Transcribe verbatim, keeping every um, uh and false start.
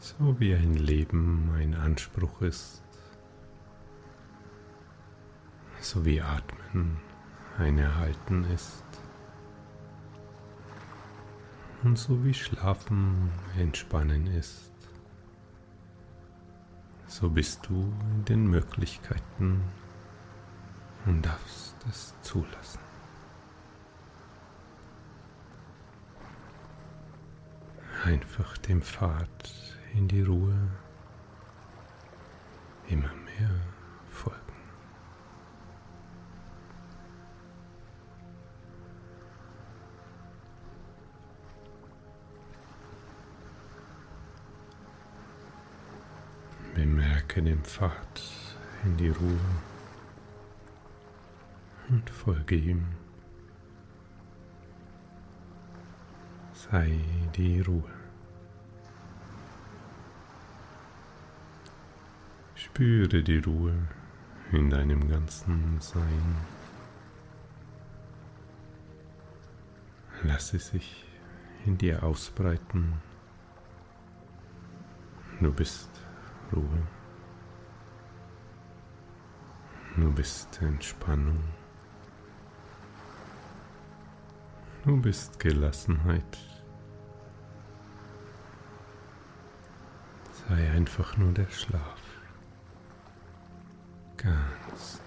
So wie ein Leben ein Anspruch ist, so wie Atmen ein Erhalten ist und so wie Schlafen Entspannen ist, so bist du in den Möglichkeiten und darfst es zulassen. Einfach dem Pfad in die Ruhe immer mehr folgen. Bemerke den Pfad in die Ruhe und folge ihm. Sei die Ruhe. Spüre die Ruhe in deinem ganzen Sein. Lasse sich in dir ausbreiten. Du bist Ruhe. Du bist Entspannung. Du bist Gelassenheit. Sei einfach nur der Schlaf. Ganz